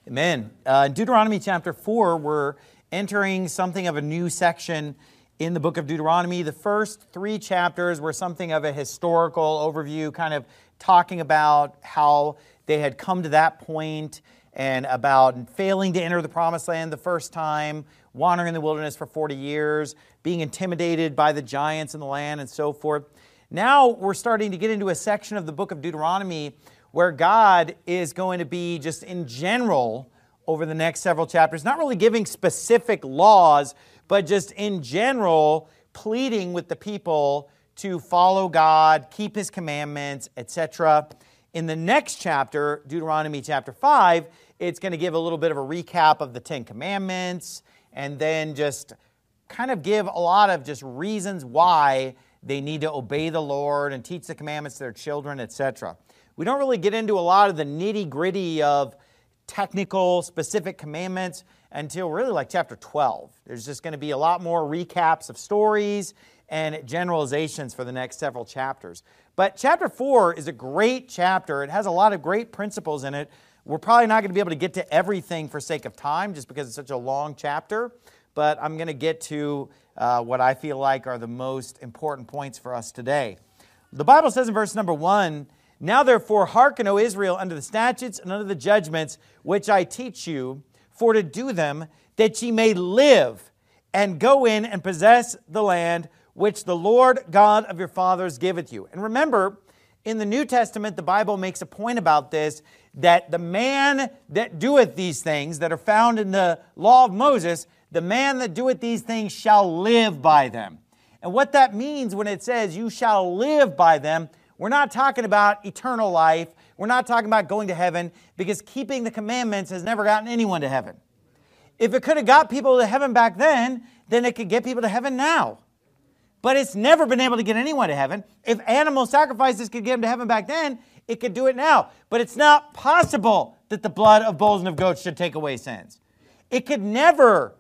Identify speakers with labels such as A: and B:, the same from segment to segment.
A: Amen. In Deuteronomy chapter 4, we're entering something of a new section in the book of Deuteronomy. The first 3 chapters were something of a historical overview, kind of talking about how they had come to that point and about failing to enter the promised land the first time, wandering in the wilderness for 40 years, being intimidated by the giants in the land and so forth. Now we're starting to get into a section of the book of Deuteronomy where God is going to be just in general over the next several chapters, not really giving specific laws, but just in general pleading with the people to follow God, keep His commandments, etc. In the next chapter, Deuteronomy chapter 5, it's going to give a little bit of a recap of the 10 Commandments and then just kind of give a lot of just reasons why they need to obey the Lord and teach the commandments to their children, etc. We don't really get into a lot of the nitty-gritty of technical, specific commandments until really like chapter 12. There's just going to be a lot more recaps of stories and generalizations for the next several chapters. But chapter 4 is a great chapter. It has a lot of great principles in it. We're probably not going to be able to get to everything for sake of time just because it's such a long chapter, but I'm going to get to what I feel like are the most important points for us today. The Bible says in verse number 1, "Now therefore hearken, O Israel, unto the statutes and unto the judgments which I teach you, for to do them, that ye may live, and go in and possess the land which the Lord God of your fathers giveth you." And remember, in the New Testament, the Bible makes a point about this, that the man that doeth these things that are found in the law of Moses, the man that doeth these things shall live by them. And what that means when it says you shall live by them, we're not talking about eternal life. We're not talking about going to heaven, because keeping the commandments has never gotten anyone to heaven. If it could have got people to heaven back then it could get people to heaven now. But it's never been able to get anyone to heaven. If animal sacrifices could get them to heaven back then, it could do it now. But it's not possible that the blood of bulls and of goats should take away sins. It could never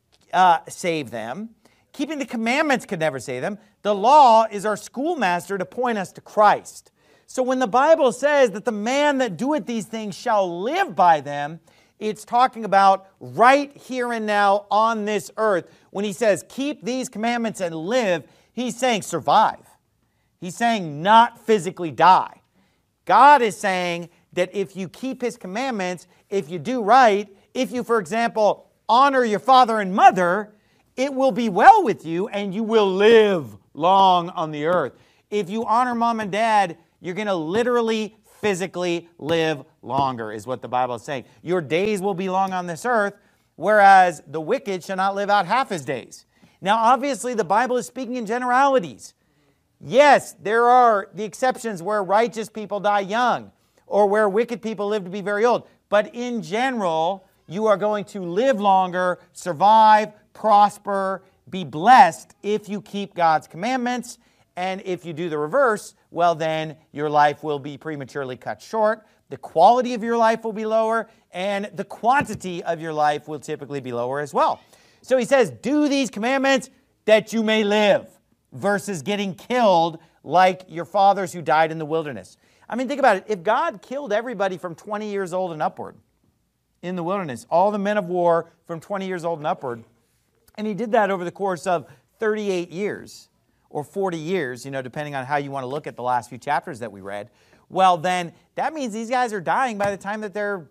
A: save them. Keeping the commandments could never save them. The law is our schoolmaster to point us to Christ. So when the Bible says that the man that doeth these things shall live by them, it's talking about right here and now on this earth. When he says, keep these commandments and live, he's saying survive. He's saying not physically die. God is saying that if you keep His commandments, if you do right, if you, for example, honor your father and mother, it will be well with you and you will live long on the earth. If you honor mom and dad, you're going to literally, physically live longer, is what the Bible is saying. Your days will be long on this earth, whereas the wicked shall not live out half his days. Now, obviously, the Bible is speaking in generalities. Yes, there are the exceptions where righteous people die young or where wicked people live to be very old. But in general, you are going to live longer, survive, prosper, be blessed if you keep God's commandments. And if you do the reverse, well then your life will be prematurely cut short. The quality of your life will be lower, and the quantity of your life will typically be lower as well. So he says, do these commandments that you may live, versus getting killed like your fathers who died in the wilderness. I mean, think about it. If God killed everybody from 20 years old and upward in the wilderness, all the men of war from 20 years old and upward, and He did that over the course of 38 years or 40 years, depending on how you want to look at the last few chapters that we read, well, then that means these guys are dying by the time that they're,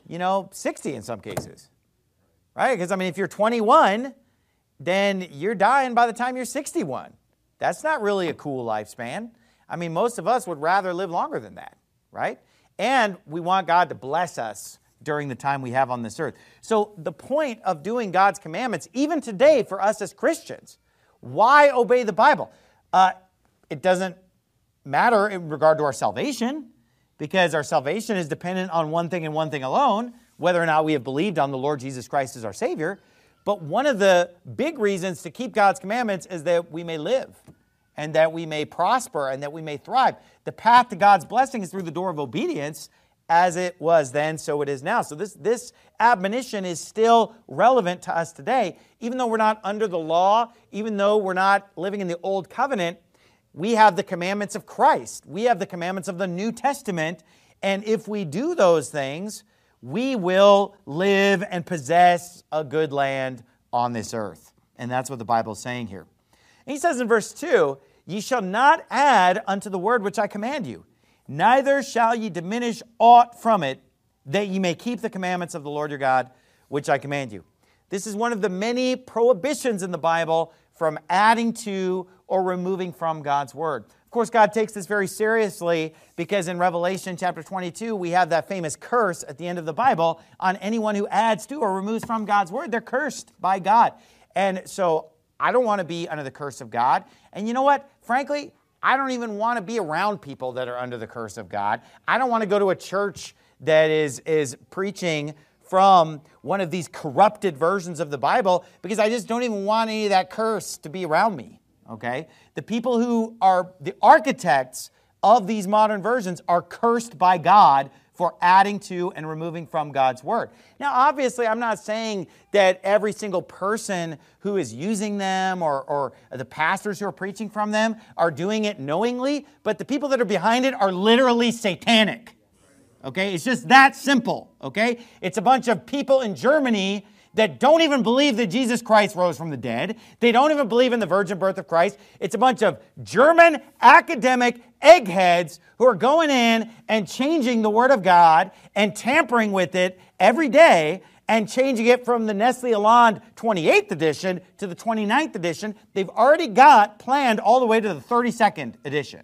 A: 60 in some cases, right? Because, if you're 21, then you're dying by the time you're 61. That's not really a cool lifespan. Most of us would rather live longer than that, right? And we want God to bless us during the time we have on this earth. So the point of doing God's commandments, even today for us as Christians, why obey the Bible? It doesn't matter in regard to our salvation, because our salvation is dependent on one thing and one thing alone, whether or not we have believed on the Lord Jesus Christ as our Savior. But one of the big reasons to keep God's commandments is that we may live and that we may prosper and that we may thrive. The path to God's blessing is through the door of obedience, as it was then, so it is now. So this admonition is still relevant to us today. Even though we're not under the law, even though we're not living in the old covenant, we have the commandments of Christ. We have the commandments of the New Testament. And if we do those things, we will live and possess a good land on this earth. And that's what the Bible is saying here. And he says in verse 2, ye shall not add unto the word which I command you, neither shall ye diminish aught from it, that ye may keep the commandments of the Lord your God, which I command you. This is one of the many prohibitions in the Bible from adding to or removing from God's word. Of course, God takes this very seriously because in Revelation chapter 22, we have that famous curse at the end of the Bible on anyone who adds to or removes from God's word. They're cursed by God. And so I don't want to be under the curse of God. And you know what? Frankly, I don't even want to be around people that are under the curse of God. I don't want to go to a church that is preaching from one of these corrupted versions of the Bible because I just don't even want any of that curse to be around me. Okay? The people who are the architects of these modern versions are cursed by God for adding to and removing from God's word. Now, obviously, I'm not saying that every single person who is using them or the pastors who are preaching from them are doing it knowingly, but the people that are behind it are literally satanic. Okay? It's just that simple. Okay? It's a bunch of people in Germany that don't even believe that Jesus Christ rose from the dead. They don't even believe in the virgin birth of Christ. It's a bunch of German academic eggheads who are going in and changing the Word of God and tampering with it every day and changing it from the Nestle Aland 28th edition to the 29th edition. They've already got planned all the way to the 32nd edition.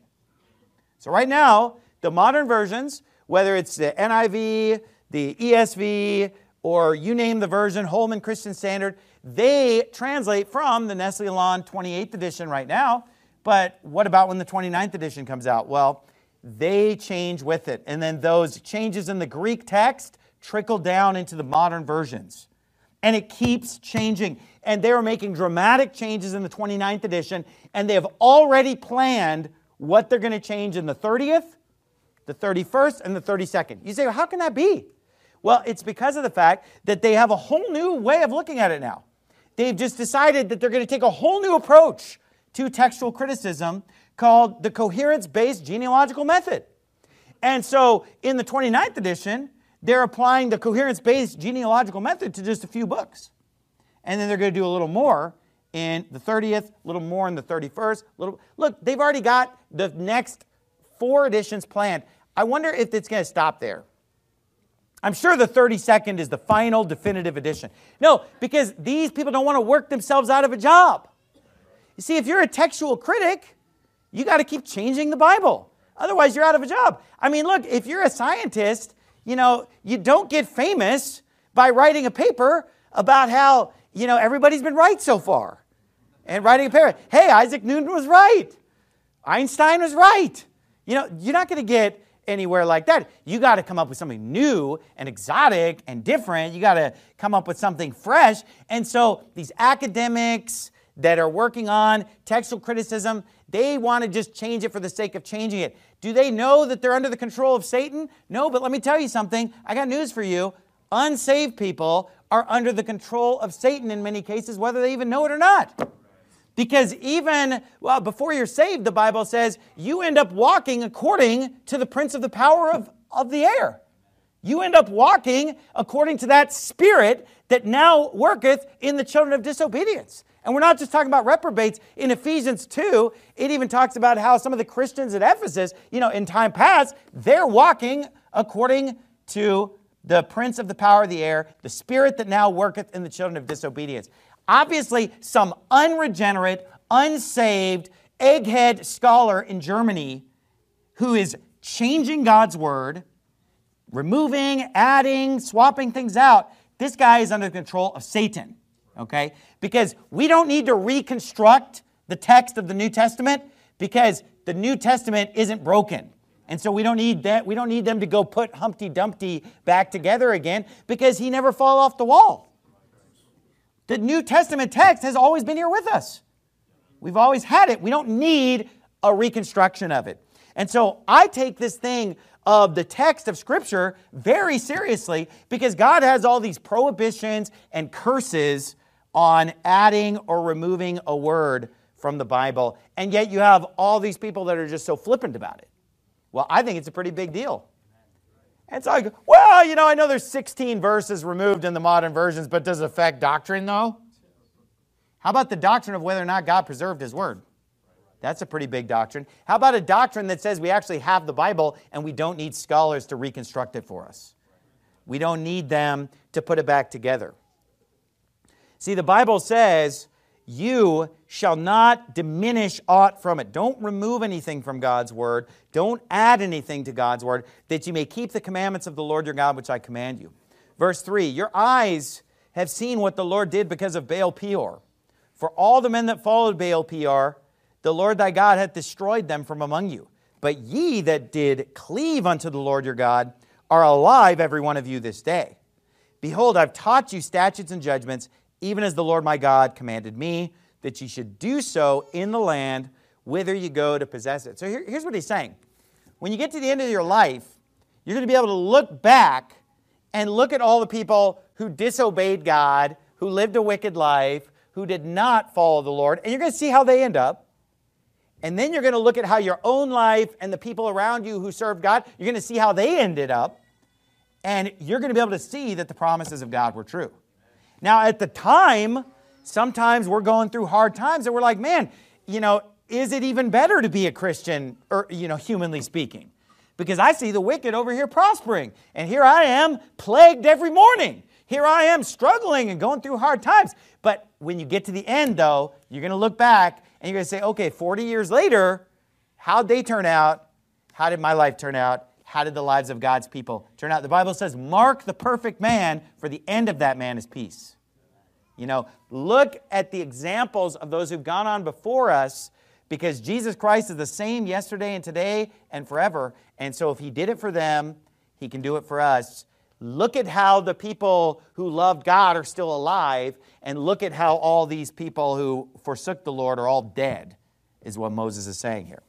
A: So right now, the modern versions, whether it's the NIV, the ESV, or you name the version, Holman Christian Standard, they translate from the Nestle Aland 28th edition right now. But what about when the 29th edition comes out? Well, they change with it. And then those changes in the Greek text trickle down into the modern versions. And it keeps changing. And they are making dramatic changes in the 29th edition. And they have already planned what they're going to change in the 30th, the 31st, and the 32nd. You say, well, how can that be? Well, it's because of the fact that they have a whole new way of looking at it now. They've just decided that they're going to take a whole new approach to textual criticism called the coherence-based genealogical method. And so in the 29th edition, they're applying the coherence-based genealogical method to just a few books. And then they're going to do a little more in the 30th, a little more in the 31st. Look, they've already got the next 4 editions planned. I wonder if it's going to stop there. I'm sure the 32nd is the final definitive edition. No, because these people don't want to work themselves out of a job. You see, if you're a textual critic, you got to keep changing the Bible. Otherwise, you're out of a job. I mean, look, if you're a scientist, you don't get famous by writing a paper about how, everybody's been right so far. And writing a paper, hey, Isaac Newton was right. Einstein was right. You're not going to get anywhere like that. You got to come up with something new and exotic and different. You got to come up with something fresh. And so these academics that are working on textual criticism, they want to just change it for the sake of changing it. Do they know that they're under the control of Satan? No, but let me tell you something. I got news for you. Unsaved people are under the control of Satan in many cases, whether they even know it or not. Because even, before you're saved, the Bible says, you end up walking according to the prince of the power of the air. You end up walking according to that spirit that now worketh in the children of disobedience. And we're not just talking about reprobates. In Ephesians 2, it even talks about how some of the Christians at Ephesus, in time past, they're walking according to the prince of the power of the air, the spirit that now worketh in the children of disobedience. Obviously, some unregenerate, unsaved, egghead scholar in Germany who is changing God's word, removing, adding, swapping things out, this guy is under the control of Satan, okay? Because we don't need to reconstruct the text of the New Testament because the New Testament isn't broken. And so we don't need that. We don't need them to go put Humpty Dumpty back together again because he never fell off the wall. The New Testament text has always been here with us. We've always had it. We don't need a reconstruction of it. And so I take this thing of the text of Scripture very seriously because God has all these prohibitions and curses on adding or removing a word from the Bible. And yet you have all these people that are just so flippant about it. Well, I think it's a pretty big deal. And so I go, well, I know there's 16 verses removed in the modern versions, but does it affect doctrine, though? How about the doctrine of whether or not God preserved His Word? That's a pretty big doctrine. How about a doctrine that says we actually have the Bible and we don't need scholars to reconstruct it for us? We don't need them to put it back together. See, the Bible says, you shall not diminish aught from it. Don't remove anything from God's Word. Don't add anything to God's Word, that you may keep the commandments of the Lord your God, which I command you. Verse 3, your eyes have seen what the Lord did because of Baal Peor. For all the men that followed Baal Peor, the Lord thy God hath destroyed them from among you. But ye that did cleave unto the Lord your God are alive, every one of you, this day. Behold, I've taught you statutes and judgments, even as the Lord my God commanded me, that ye should do so in the land whither you go to possess it. So here's what he's saying. When you get to the end of your life, you're going to be able to look back and look at all the people who disobeyed God, who lived a wicked life, who did not follow the Lord, and you're going to see how they end up. And then you're going to look at how your own life and the people around you who served God, you're going to see how they ended up. And you're going to be able to see that the promises of God were true. Now, at the time, sometimes we're going through hard times and we're like, man, is it even better to be a Christian, or, humanly speaking? Because I see the wicked over here prospering. And here I am plagued every morning. Here I am struggling and going through hard times. But when you get to the end, though, you're going to look back and you're going to say, okay, 40 years later, how'd they turn out? How did my life turn out? How did the lives of God's people turn out? The Bible says, mark the perfect man, for the end of that man is peace. Look at the examples of those who've gone on before us, because Jesus Christ is the same yesterday and today and forever. And so if He did it for them, He can do it for us. Look at how the people who loved God are still alive, and look at how all these people who forsook the Lord are all dead, is what Moses is saying here.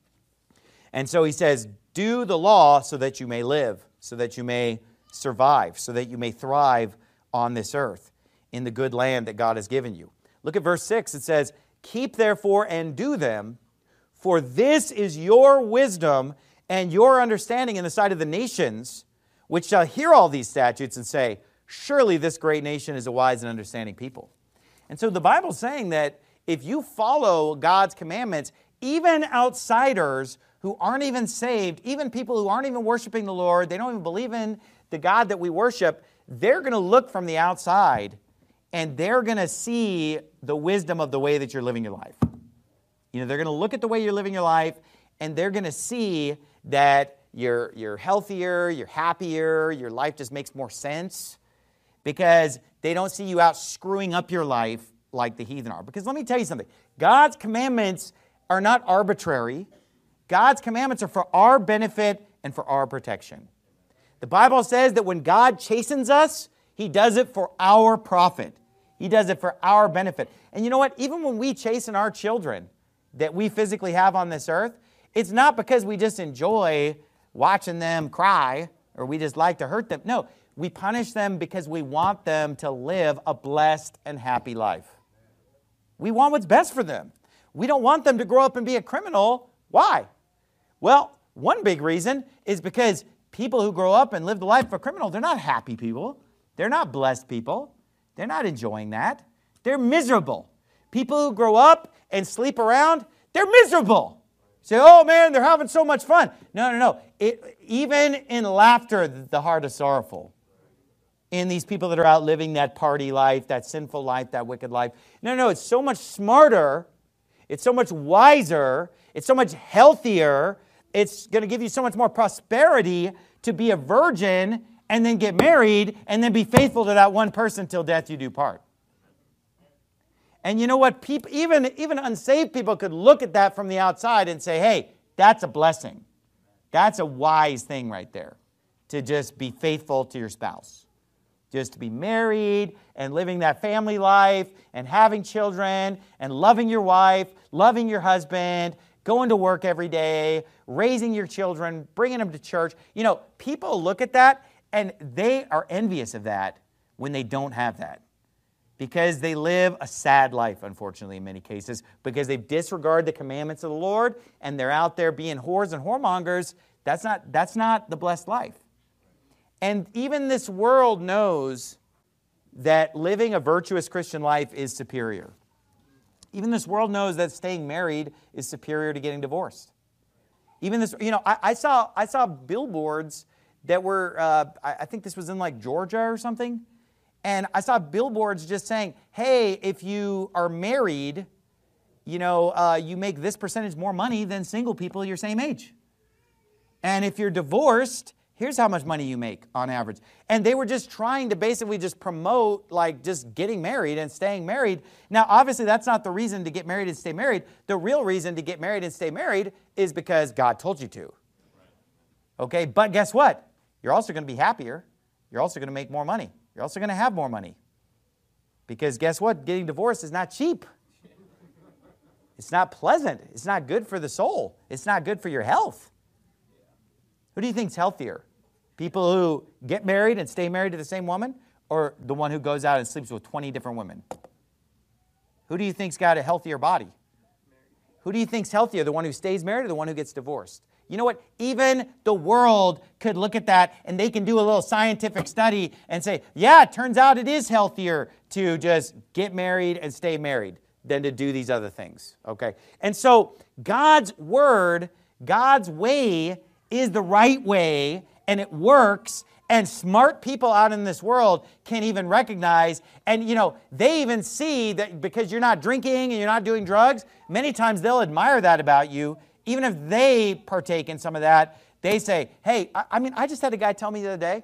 A: And so he says, do the law so that you may live, so that you may survive, so that you may thrive on this earth in the good land that God has given you. Look at verse 6. It says, keep therefore and do them, for this is your wisdom and your understanding in the sight of the nations, which shall hear all these statutes and say, surely this great nation is a wise and understanding people. And so the Bible's saying that if you follow God's commandments, even outsiders who aren't even saved, even people who aren't even worshiping the Lord, they don't even believe in the God that we worship, they're going to look from the outside and they're going to see the wisdom of the way that you're living your life. They're going to look at the way you're living your life and they're going to see that you're healthier, you're happier, your life just makes more sense, because they don't see you out screwing up your life like the heathen are. Because let me tell you something. God's commandments are not arbitrary. God's commandments are for our benefit and for our protection. The Bible says that when God chastens us, He does it for our profit. He does it for our benefit. And you know what? Even when we chasten our children that we physically have on this earth, it's not because we just enjoy watching them cry or we just like to hurt them. No, we punish them because we want them to live a blessed and happy life. We want what's best for them. We don't want them to grow up and be a criminal. Why? Well, one big reason is because people who grow up and live the life of a criminal, they're not happy people. They're not blessed people. They're not enjoying that. They're miserable. People who grow up and sleep around, they're miserable. Say, oh man, they're having so much fun. No. Even in laughter, the heart is sorrowful. In these people that are out living that party life, that sinful life, that wicked life. No, it's so much smarter. It's so much wiser. It's so much healthier. It's going to give you so much more prosperity to be a virgin and then get married and then be faithful to that one person till death you do part. And you know what? Even unsaved people could look at that from the outside and say, hey, that's a blessing. That's a wise thing right there, to just be faithful to your spouse. Just to be married and living that family life and having children and loving your wife, loving your husband, going to work every day, raising your children, bringing them to church. People look at that and they are envious of that when they don't have that. Because they live a sad life, unfortunately, in many cases, because they disregard the commandments of the Lord and they're out there being whores and whoremongers. That's not the blessed life. And even this world knows that living a virtuous Christian life is superior. Even this world knows that staying married is superior to getting divorced. Even this, I saw billboards that were, I think this was in like Georgia or something, and I saw billboards just saying, hey, if you are married, you make this percentage more money than single people your same age. And if you're divorced, here's how much money you make on average. And they were just trying to basically just promote like just getting married and staying married. Now, obviously, that's not the reason to get married and stay married. The real reason to get married and stay married is because God told you to. Okay, but guess what? You're also going to be happier. You're also going to make more money. You're also going to have more money. Because guess what? Getting divorced is not cheap. It's not pleasant. It's not good for the soul. It's not good for your health. Who do you think's healthier? People who get married and stay married to the same woman, or the one who goes out and sleeps with 20 different women? Who do you think's got a healthier body? Who do you think's healthier, the one who stays married or the one who gets divorced? You know what? Even the world could look at that and they can do a little scientific study and say, yeah, it turns out it is healthier to just get married and stay married than to do these other things. Okay? And so God's word, God's way is the right way, and it works, and smart people out in this world can even recognize, and they even see that because you're not drinking and you're not doing drugs, many times they'll admire that about you. Even if they partake in some of that, they say, hey, I just had a guy tell me the other day,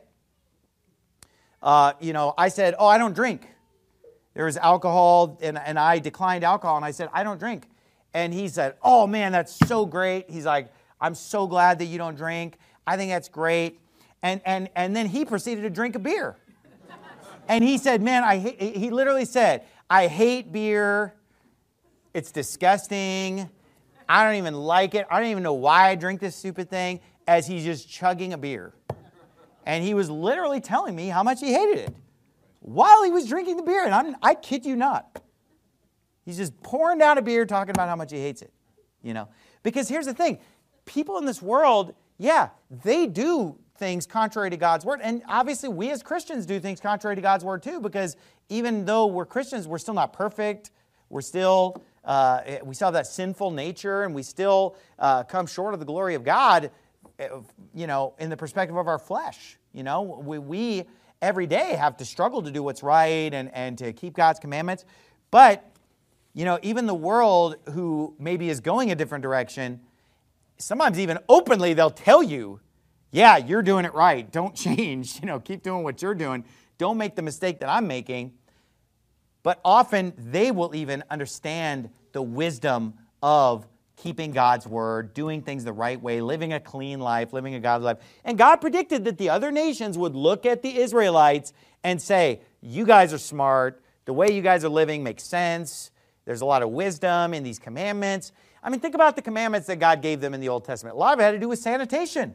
A: I said, I don't drink. There was alcohol, and I declined alcohol, and I said, I don't drink. And he said, oh man, that's so great. He's like, I'm so glad that you don't drink. I think that's great. And then he proceeded to drink a beer. And he said, man, he literally said, I hate beer. It's disgusting. I don't even like it. I don't even know why I drink this stupid thing, as he's just chugging a beer. And he was literally telling me how much he hated it while he was drinking the beer. And I kid you not. He's just pouring down a beer talking about how much he hates it. Because here's the thing. People in this world, yeah, they do things contrary to God's word. And obviously we as Christians do things contrary to God's word too, because even though we're Christians, we're still not perfect. We still have that sinful nature, and we still come short of the glory of God, in the perspective of our flesh. We every day have to struggle to do what's right and to keep God's commandments. But, even the world who maybe is going a different direction, sometimes even openly they'll tell you, yeah, you're doing it right. Don't change. Keep doing what you're doing. Don't make the mistake that I'm making. But often they will even understand the wisdom of keeping God's word, doing things the right way, living a clean life, living a godly life. And God predicted that the other nations would look at the Israelites and say, you guys are smart. The way you guys are living makes sense. There's a lot of wisdom in these commandments. Think about the commandments that God gave them in the Old Testament. A lot of it had to do with sanitation.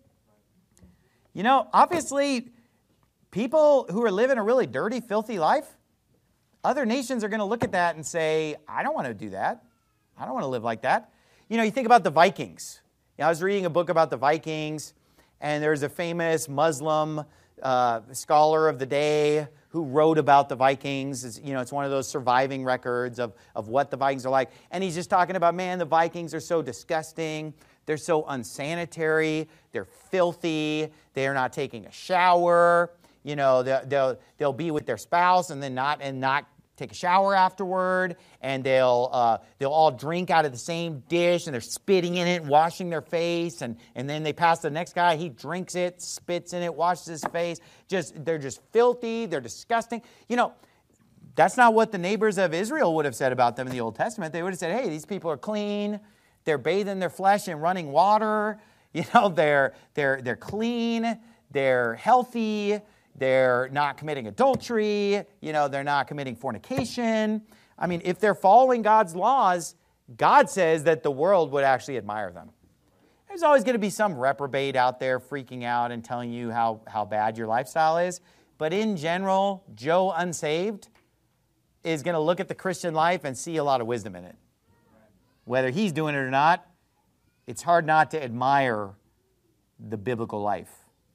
A: Obviously, people who are living a really dirty, filthy life, other nations are going to look at that and say, I don't want to do that. I don't want to live like that. You think about the Vikings. I was reading a book about the Vikings, and there's a famous Muslim scholar of the day who wrote about the Vikings. It's one of those surviving records of what the Vikings are like. And he's just talking about, man, the Vikings are so disgusting. They're so unsanitary. They're filthy. They're not taking a shower. They'll be with their spouse and then not take a shower afterward. And they'll all drink out of the same dish, and they're spitting in it and washing their face. And then they pass the next guy. He drinks it, spits in it, washes his face. They're just filthy. They're disgusting. That's not what the neighbors of Israel would have said about them in the Old Testament. They would have said, hey, these people are clean. They're bathing their flesh in running water. They're clean. They're healthy. They're not committing adultery. They're not committing fornication. If they're following God's laws, God says that the world would actually admire them. There's always going to be some reprobate out there freaking out and telling you how bad your lifestyle is. But in general, Joe unsaved is going to look at the Christian life and see a lot of wisdom in it. Whether he's doing it or not, it's hard not to admire the biblical life.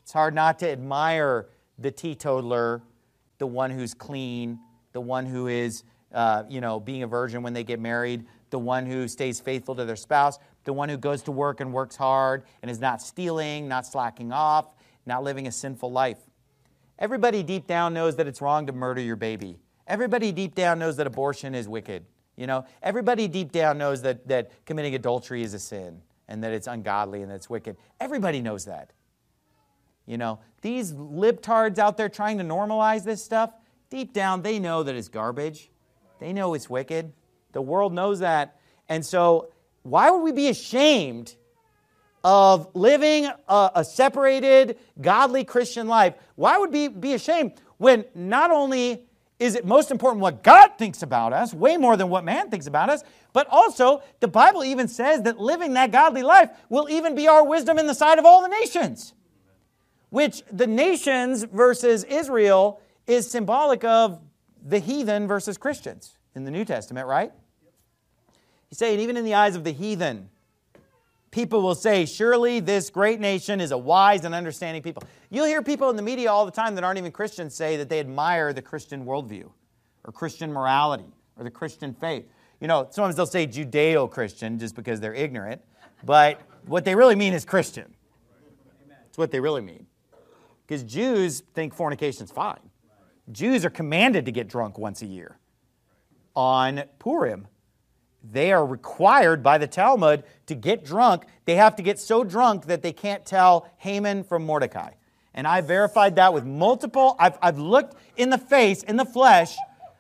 A: It's hard not to admire the teetotaler, the one who's clean, the one who is, being a virgin when they get married, the one who stays faithful to their spouse, the one who goes to work and works hard and is not stealing, not slacking off, not living a sinful life. Everybody deep down knows that it's wrong to murder your baby. Everybody deep down knows that abortion is wicked. Everybody deep down knows that committing adultery is a sin and that it's ungodly and that it's wicked. Everybody knows that. These libtards out there trying to normalize this stuff, deep down they know that it's garbage. They know it's wicked. The world knows that. And so why would we be ashamed of living a separated, godly Christian life? Why would we be ashamed when not only is it most important what God thinks about us, way more than what man thinks about us, but also the Bible even says that living that godly life will even be our wisdom in the sight of all the nations. Which the nations versus Israel is symbolic of the heathen versus Christians in the New Testament, right? He's saying even in the eyes of the heathen, people will say, surely this great nation is a wise and understanding people. You'll hear people in the media all the time that aren't even Christians say that they admire the Christian worldview or Christian morality or the Christian faith. Sometimes they'll say Judeo-Christian just because they're ignorant, but what they really mean is Christian. That's what they really mean. Because Jews think fornication's fine. Jews are commanded to get drunk once a year. On Purim, they are required by the Talmud to get drunk. They have to get so drunk that they can't tell Haman from Mordecai. And I verified that with multiple. I've looked in the face, in the flesh.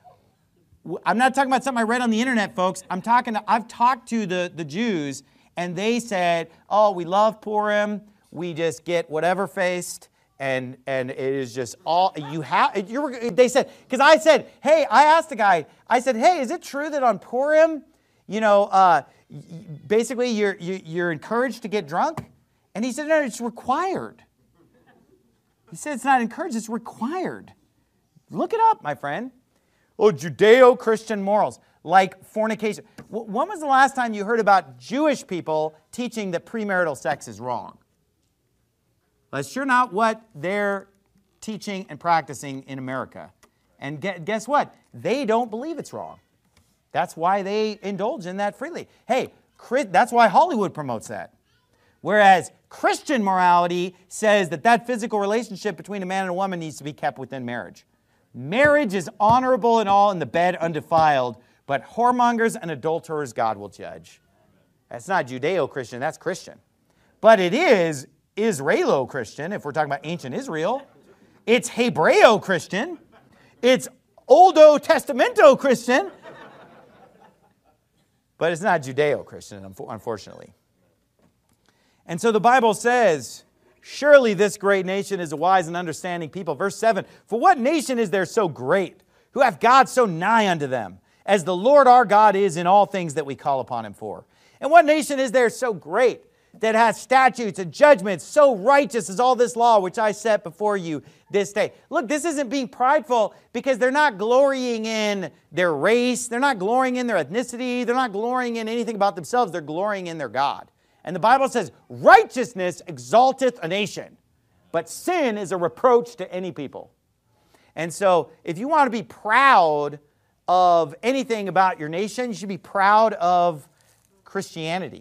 A: I'm not talking about something I read on the internet, folks. I've talked to the Jews, and they said, oh, we love Purim. We just get whatever faced. And it is just all you have. They said, because I said, hey, I asked the guy, I said, hey, is it true that on Purim, basically you're encouraged to get drunk? And he said, no, it's required. He said it's not encouraged, it's required. Look it up, my friend. Oh, Judeo-Christian morals, like fornication. When was the last time you heard about Jewish people teaching that premarital sex is wrong? That's sure not what they're teaching and practicing in America. And guess what? They don't believe it's wrong. That's why they indulge in that freely. Hey, that's why Hollywood promotes that. Whereas Christian morality says that physical relationship between a man and a woman needs to be kept within marriage. Marriage is honorable and all in the bed undefiled, but whoremongers and adulterers God will judge. That's not Judeo-Christian, that's Christian. But it is Israelo-Christian, if we're talking about ancient Israel. It's Hebreo-Christian. It's Oldo Testamento-Christian. But it's not Judeo-Christian, unfortunately. And so the Bible says, surely this great nation is a wise and understanding people. Verse 7, for what nation is there so great, who hath God so nigh unto them, as the Lord our God is in all things that we call upon him for? And what nation is there so great, that has statutes and judgments so righteous as all this law which I set before you this day? Look, this isn't being prideful because they're not glorying in their race. They're not glorying in their ethnicity. They're not glorying in anything about themselves. They're glorying in their God. And the Bible says, righteousness exalteth a nation, but sin is a reproach to any people. And so if you want to be proud of anything about your nation, you should be proud of Christianity.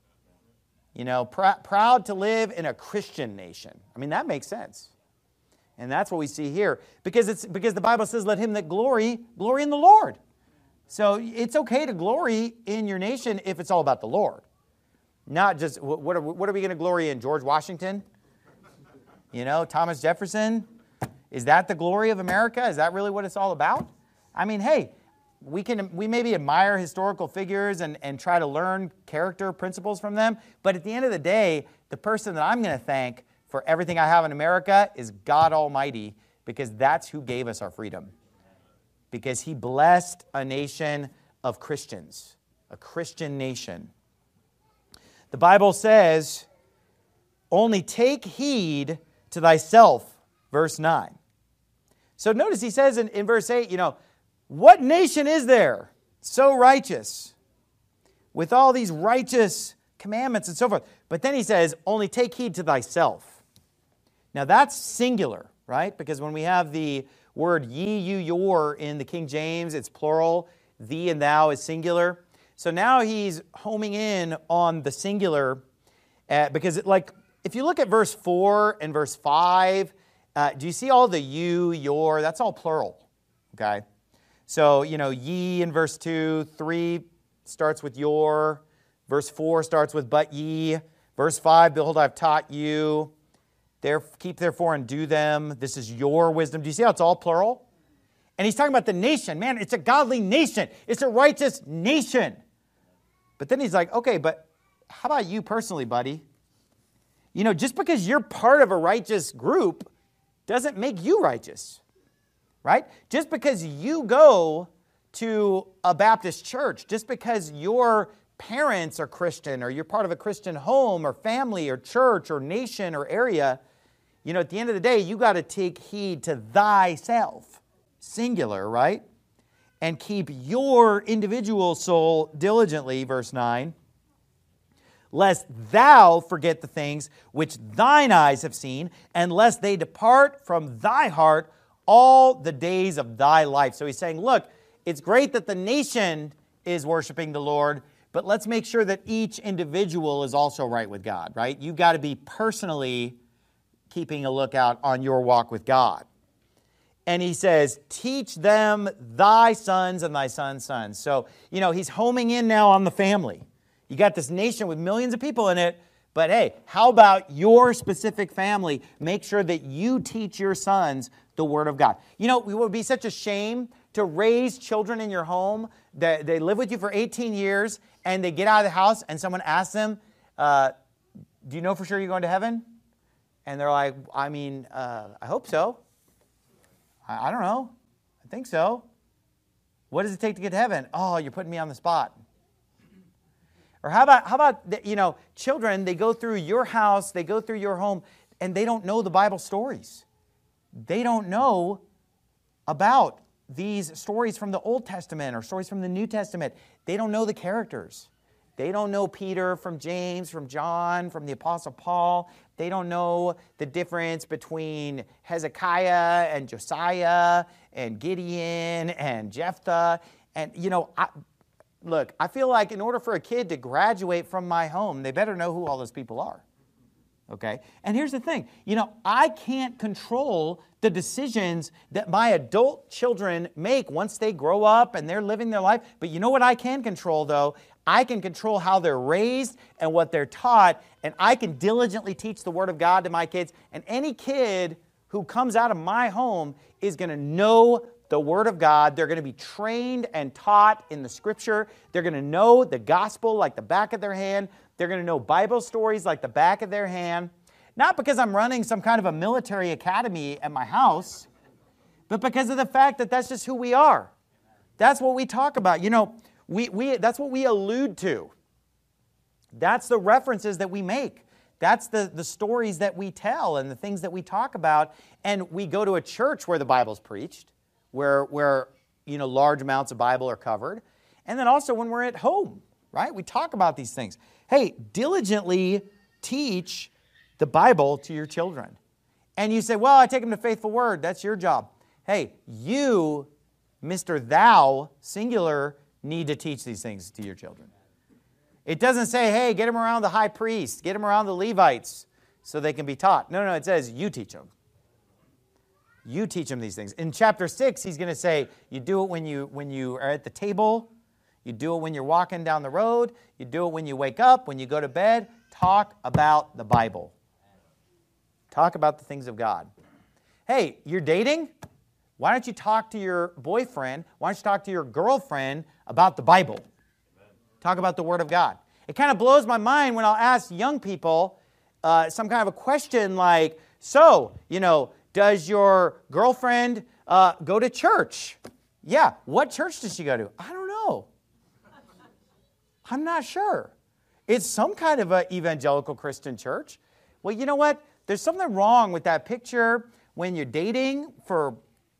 A: Proud to live in a Christian nation. I mean, that makes sense. And that's what we see here. Because the Bible says, let him that glory in the Lord. So it's okay to glory in your nation if it's all about the Lord. Not just, what are we going to glory in? George Washington? Thomas Jefferson? Is that the glory of America? Is that really what it's all about? I mean, hey, we maybe admire historical figures and try to learn character principles from them, but at the end of the day, the person that I'm going to thank for everything I have in America is God Almighty, because that's who gave us our freedom. Because he blessed a nation of Christians, a Christian nation. The Bible says, only take heed to thyself, verse 9. So notice he says in verse 8, what nation is there so righteous with all these righteous commandments and so forth? But then he says, only take heed to thyself. Now that's singular, right? Because when we have the word ye, you, your in the King James, it's plural. Thee and thou is singular. So now he's homing in on the singular because if you look at verse 4 and verse 5, do you see all the you, your? That's all plural, okay? So, ye in verse 2, 3 starts with your. Verse 4 starts with but ye. Verse 5, behold, I've taught you. Keep therefore and do them. This is your wisdom. Do you see how it's all plural? And he's talking about the nation. Man, it's a godly nation. It's a righteous nation. But then he's like, okay, but how about you personally, buddy? Just because you're part of a righteous group doesn't make you righteous, right? Just because you go to a Baptist church, just because your parents are Christian or you're part of a Christian home or family or church or nation or area, at the end of the day, you got to take heed to thyself, singular, right? And keep your individual soul diligently, verse 9, lest thou forget the things which thine eyes have seen, and lest they depart from thy heart all the days of thy life. So he's saying, look, it's great that the nation is worshiping the Lord, but let's make sure that each individual is also right with God, right? You've got to be personally keeping a lookout on your walk with God. And he says, teach them thy sons and thy sons' sons. So, he's homing in now on the family. You got this nation with millions of people in it, but hey, how about your specific family? Make sure that you teach your sons the Word of God. It would be such a shame to raise children in your home that they live with you for 18 years and they get out of the house and someone asks them, do you know for sure you're going to heaven? And they're like, I hope so. I don't know. I think so. What does it take to get to heaven? Oh, you're putting me on the spot. Or how about children, they go through your house, they go through your home, and they don't know the Bible stories. They don't know about these stories from the Old Testament or stories from the New Testament. They don't know the characters. They don't know Peter from James, from John, from the Apostle Paul. They don't know the difference between Hezekiah and Josiah and Gideon and Jephthah. And, I feel like in order for a kid to graduate from my home, they better know who all those people are. Okay? And here's the thing. I can't control the decisions that my adult children make once they grow up and they're living their life. But you know what I can control, though? I can control how they're raised and what they're taught, and I can diligently teach the Word of God to my kids. And any kid who comes out of my home is going to know the Word of God. They're going to be trained and taught in the Scripture. They're going to know the gospel like the back of their hand. They're going to know Bible stories like the back of their hand. Not because I'm running some kind of a military academy at my house, but because of the fact that that's just who we are. That's what we talk about. That's what we allude to. That's the references that we make. That's the stories that we tell and the things that we talk about. And we go to a church where the Bible's preached, where large amounts of Bible are covered. And then also when we're at home, right? We talk about these things. Hey, diligently teach the Bible to your children. And you say, well, I take them to Faithful Word. That's your job. Hey, you, Mr. Thou, singular, need to teach these things to your children. It doesn't say, hey, get them around the high priest, get them around the Levites so they can be taught. No, it says you teach them. You teach them these things. In chapter 6, he's going to say, you do it when you are at the table. You do it when you're walking down the road. You do it when you wake up, when you go to bed. Talk about the Bible. Talk about the things of God. Hey, you're dating? Why don't you talk to your boyfriend? Why don't you talk to your girlfriend about the Bible? Talk about the Word of God. It kind of blows my mind when I'll ask young people some kind of a question like, so, does your girlfriend go to church? Yeah. What church does she go to? I don't know. I'm not sure. It's some kind of an evangelical Christian church. Well, you know what? There's something wrong with that picture when you're dating for,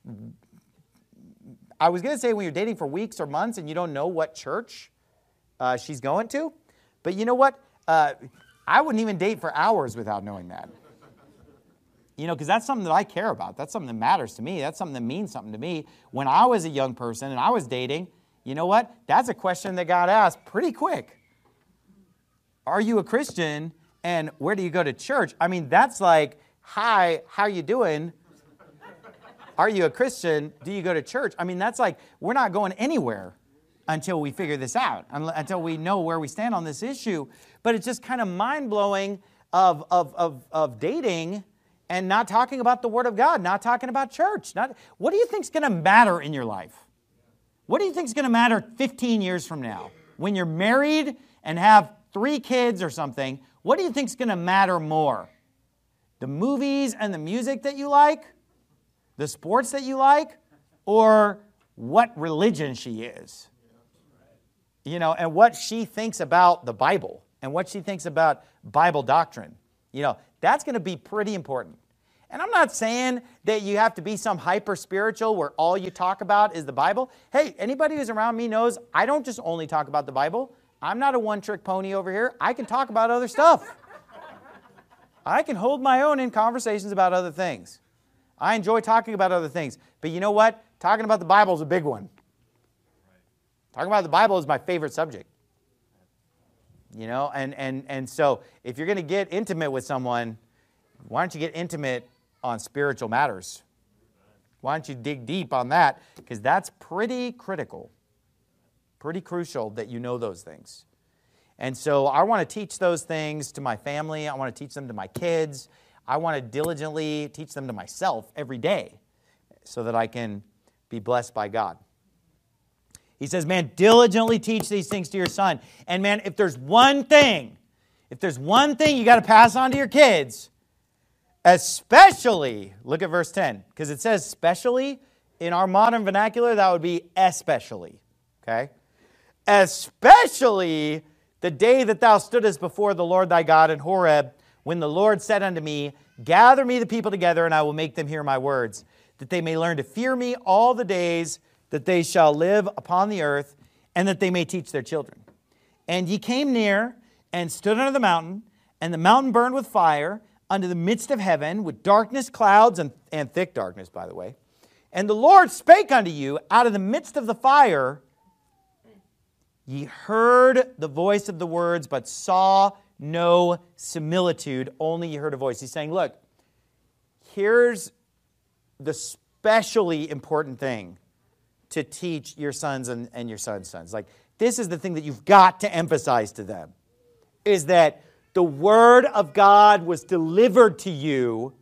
A: I was going to say when you're dating for weeks or months and you don't know what church she's going to. But you know what? I wouldn't even date for hours without knowing that. Because that's something that I care about. That's something that matters to me. That's something that means something to me. When I was a young person and I was dating, you know what? That's a question that God asked pretty quick. Are you a Christian? And where do you go to church? I mean, that's like, hi, how you doing? Are you a Christian? Do you go to church? I mean, that's like, we're not going anywhere until we figure this out, until we know where we stand on this issue. But it's just kind of mind-blowing of dating and not talking about the Word of God, not talking about church. What do you think is going to matter in your life? What do you think is going to matter 15 years from now? When you're married and have 3 kids or something, what do you think is going to matter more? The movies and the music that you like? The sports that you like? Or what religion she is? And what she thinks about the Bible and what she thinks about Bible doctrine. That's going to be pretty important. And I'm not saying that you have to be some hyper-spiritual where all you talk about is the Bible. Hey, anybody who's around me knows I don't just only talk about the Bible. I'm not a one-trick pony over here. I can talk about other stuff. I can hold my own in conversations about other things. I enjoy talking about other things. But you know what? Talking about the Bible is a big one. Talking about the Bible is my favorite subject. And so if you're going to get intimate with someone, why don't you get intimate on spiritual matters? Why don't you dig deep on that? Because that's pretty critical, pretty crucial that you know those things. And so I want to teach those things to my family. I want to teach them to my kids. I want to diligently teach them to myself every day so that I can be blessed by God. He says, man, diligently teach these things to your son. And man, if there's one thing you got to pass on to your kids, especially, look at verse 10, because it says specially. In our modern vernacular, that would be especially, okay? Especially the day that thou stoodest before the Lord thy God in Horeb, when the Lord said unto me, gather me the people together, and I will make them hear my words, that they may learn to fear me all the days that they shall live upon the earth, and that they may teach their children. And ye came near, and stood under the mountain, and the mountain burned with fire, unto the midst of heaven, with darkness, clouds, and thick darkness, by the way. And the Lord spake unto you out of the midst of the fire. Ye heard the voice of the words, but saw no similitude, only ye heard a voice. He's saying, look, here's the specially important thing to teach your sons and your sons' sons. Like, this is the thing that you've got to emphasize to them, is that the Word of God was delivered to you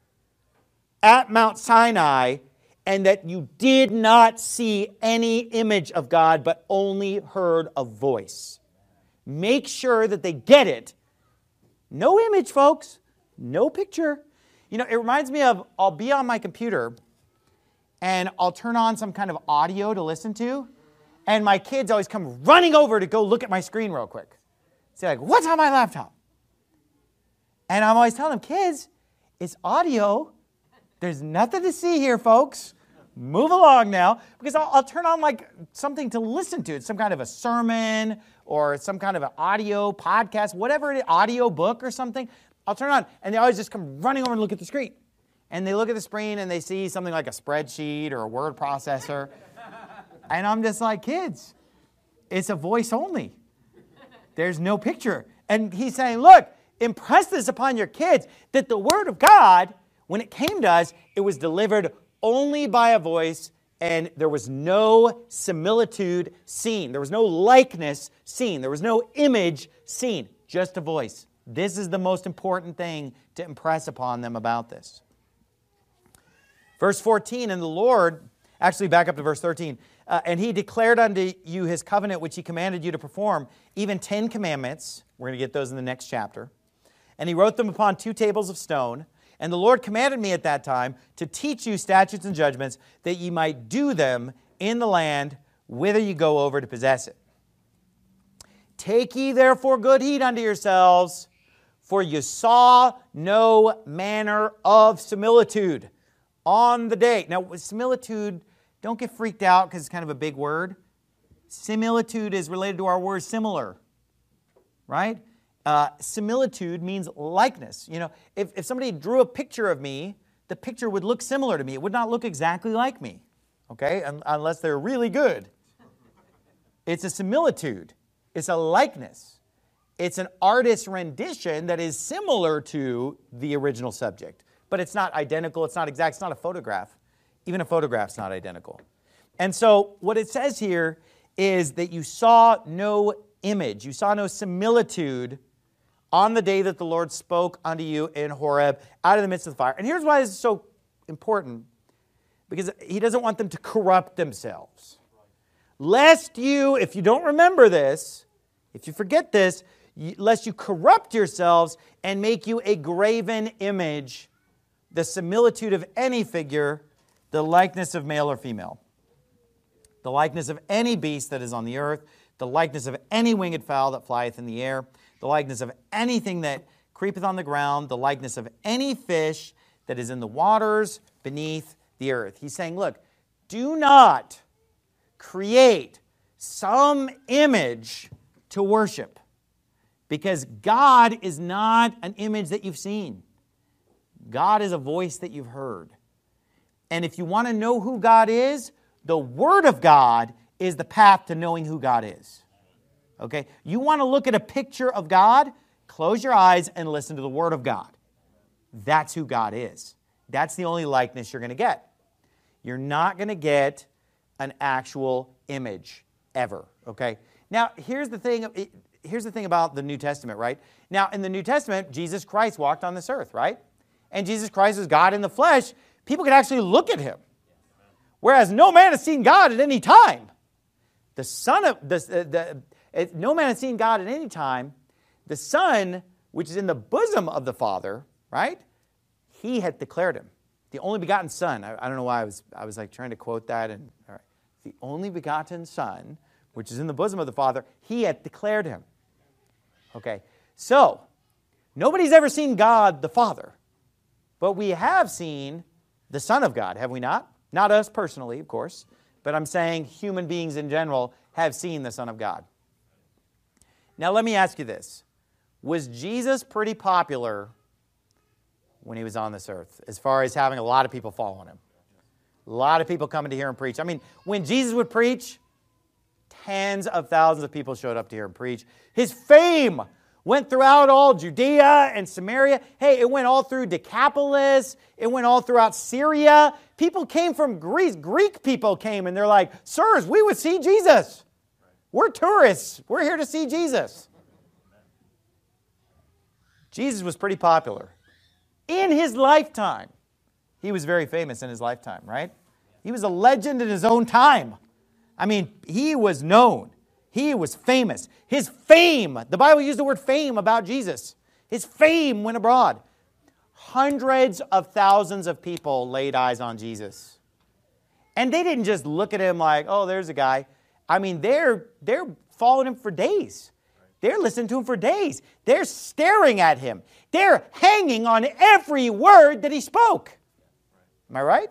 A: at Mount Sinai, and that you did not see any image of God, but only heard a voice. Make sure that they get it. No image, folks. No picture. It reminds me of, I'll be on my computer, and I'll turn on some kind of audio to listen to, and my kids always come running over to go look at my screen real quick. Say, like, what's on my laptop? And I'm always telling them, kids, it's audio. There's nothing to see here, folks. Move along now. Because I'll turn on like something to listen to. It's some kind of a sermon or some kind of an audio podcast, whatever it is, audio book or something. I'll turn it on, and they always just come running over and look at the screen. And they look at the screen, and they see something like a spreadsheet or a word processor. And I'm just like, kids, it's a voice only. There's no picture. And he's saying, look, impress this upon your kids, that the Word of God, when it came to us, it was delivered only by a voice, and there was no similitude seen. There was no likeness seen. There was no image seen, just a voice. This is the most important thing to impress upon them about this. Verse 14, and the Lord, actually back up to verse 13, and he declared unto you his covenant which he commanded you to perform, even 10 commandments. We're going to get those in the next chapter. And he wrote them upon 2 tables of stone. And the Lord commanded me at that time to teach you statutes and judgments, that ye might do them in the land whither ye go over to possess it. Take ye therefore good heed unto yourselves, for you saw no manner of similitude on the day. Now, similitude, don't get freaked out because it's kind of a big word. Similitude is related to our word similar, right? Similitude means likeness. You know, if somebody drew a picture of me, the picture would look similar to me. It would not look exactly like me, okay, unless they're really good. It's a similitude. It's a likeness. It's an artist's rendition that is similar to the original subject. But it's not identical. It's not exact. It's not a photograph. Even a photograph's not identical. And so what it says here is that you saw no image. You saw no similitude on the day that the Lord spoke unto you in Horeb out of the midst of the fire. And here's why this is so important. Because he doesn't want them to corrupt themselves. Lest you, if you don't remember this, if you forget this, lest you corrupt yourselves and make you a graven image, the similitude of any figure, the likeness of male or female, the likeness of any beast that is on the earth, the likeness of any winged fowl that flieth in the air, the likeness of anything that creepeth on the ground, the likeness of any fish that is in the waters beneath the earth. He's saying, look, do not create some image to worship, because God is not an image that you've seen. God is a voice that you've heard. And if you want to know who God is, the Word of God is the path to knowing who God is. Okay? You want to look at a picture of God? Close your eyes and listen to the Word of God. That's who God is. That's the only likeness you're going to get. You're not going to get an actual image ever. Okay? Now, here's the thing about the New Testament, right? Now, in the New Testament, Jesus Christ walked on this earth, right? And Jesus Christ is God in the flesh. People could actually look at him. Whereas no man has seen God at any time. No man has seen God at any time. The Son, which is in the bosom of the Father, right? He had declared him. The only begotten Son. I don't know why I was like trying to quote that. And all right. The only begotten Son, which is in the bosom of the Father, he had declared him. Okay. So, nobody's ever seen God the Father. But we have seen the Son of God, have we not? Not us personally, of course. But I'm saying human beings in general have seen the Son of God. Now let me ask you this. Was Jesus pretty popular when he was on this earth, as far as having a lot of people following him? A lot of people coming to hear him preach. I mean, when Jesus would preach, tens of thousands of people showed up to hear him preach. His fame went throughout all Judea and Samaria. Hey, it went all through Decapolis. It went all throughout Syria. People came from Greece. Greek people came and they're like, sirs, we would see Jesus. We're tourists. We're here to see Jesus. Jesus was pretty popular. In his lifetime, he was very famous in his lifetime, right? He was a legend in his own time. I mean, he was known. He was famous. His fame, the Bible used the word fame about Jesus. His fame went abroad. Hundreds of thousands of people laid eyes on Jesus. And they didn't just look at him like, oh, there's a guy. I mean, they're following him for days. They're listening to him for days. They're staring at him. They're hanging on every word that he spoke. Am I right?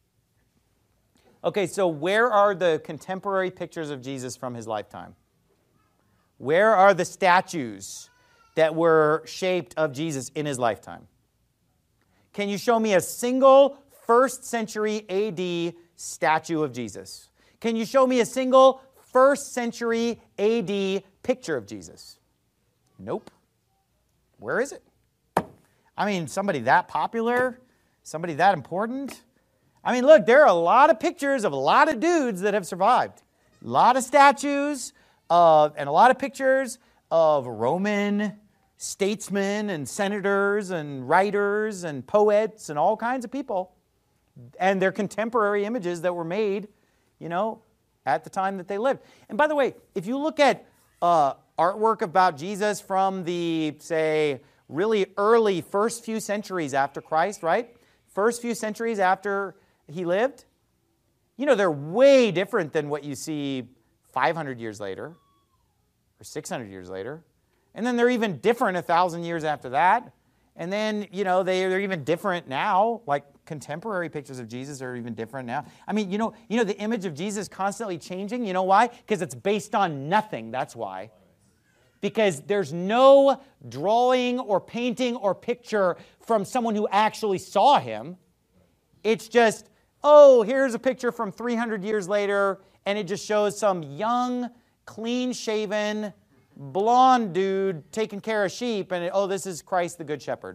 A: Okay, so where are the contemporary pictures of Jesus from his lifetime? Where are the statues that were shaped of Jesus in his lifetime? Can you show me a single first century AD statue of Jesus? Can you show me a single first century AD picture of Jesus? Nope. Where is it? I mean, somebody that popular? Somebody that important? I mean, look, there are a lot of pictures of a lot of dudes that have survived. A lot of statues and a lot of pictures of Roman statesmen and senators and writers and poets and all kinds of people. And their contemporary images that were made, at the time that they lived. And by the way, if you look at artwork about Jesus from the, say, really early first few centuries after Christ, right? First few centuries after he lived, they're way different than what you see 500 years later or 600 years later. And then they're even different 1,000 years after that. And then, they're even different now. Like contemporary pictures of Jesus are even different now. I mean, the image of Jesus is constantly changing. You know why? Because it's based on nothing. That's why. because there's no drawing or painting or picture from someone who actually saw him. It's just, oh, here's a picture from 300 years later, and it just shows some young, clean-shaven, blonde dude taking care of sheep, and oh, this is Christ the Good Shepherd.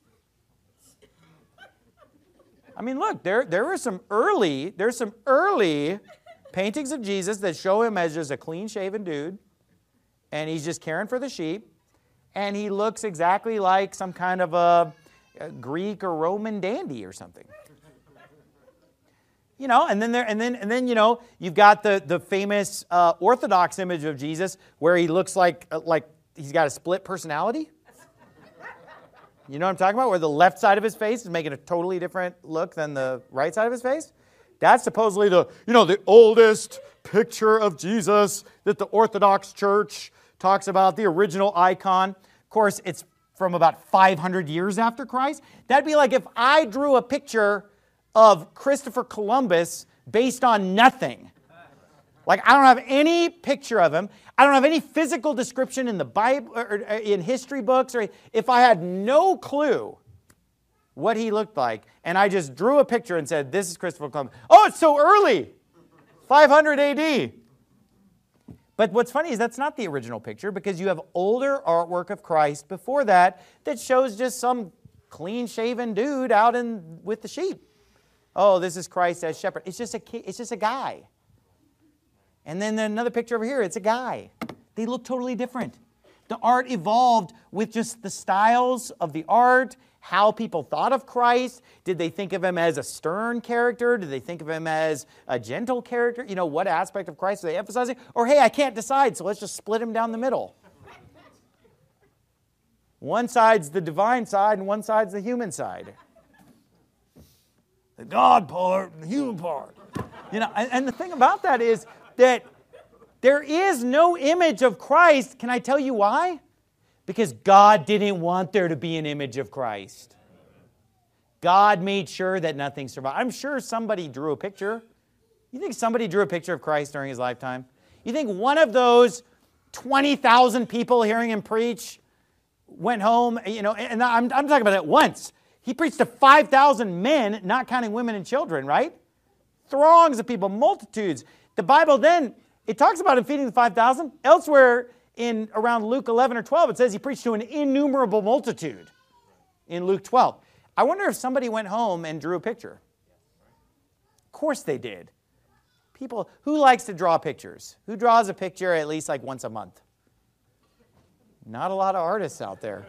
A: I mean, look, there's some early paintings of Jesus that show him as just a clean-shaven dude, and he's just caring for the sheep, and he looks exactly like some kind of a Greek or Roman dandy or something. You know, and then you know, you've got the famous Orthodox image of Jesus where he looks like he's got a split personality. You know what I'm talking about? Where the left side of his face is making a totally different look than the right side of his face. That's supposedly the oldest picture of Jesus that the Orthodox Church talks about, the original icon. Of course, it's from about 500 years after Christ. That'd be like if I drew a picture of Christopher Columbus based on nothing. Like, I don't have any picture of him. I don't have any physical description in the Bible or in history books, or if I had no clue what he looked like, and I just drew a picture and said, this is Christopher Columbus. Oh, it's so early, 500 AD. But what's funny is that's not the original picture, because you have older artwork of Christ before that shows just some clean-shaven dude out with the sheep. Oh, this is Christ as shepherd. It's just a guy. And then another picture over here, it's a guy. They look totally different. The art evolved with just the styles of the art, how people thought of Christ. Did they think of him as a stern character? Did they think of him as a gentle character? You know, what aspect of Christ are they emphasizing? Or, hey, I can't decide, so let's just split him down the middle. One side's the divine side and one side's the human side. The God part and the human part. You know, and the thing about that is that there is no image of Christ. Can I tell you why? Because God didn't want there to be an image of Christ. God made sure that nothing survived. I'm sure somebody drew a picture. You think somebody drew a picture of Christ during his lifetime? You think one of those 20,000 people hearing him preach went home, you know, and I'm talking about it once. He preached to 5,000 men, not counting women and children, right? Throngs of people, multitudes. The Bible then, it talks about him feeding the 5,000. Elsewhere in around Luke 11 or 12, it says he preached to an innumerable multitude in Luke 12. I wonder if somebody went home and drew a picture. Of course they did. People, who likes to draw pictures? Who draws a picture at least like once a month? Not a lot of artists out there.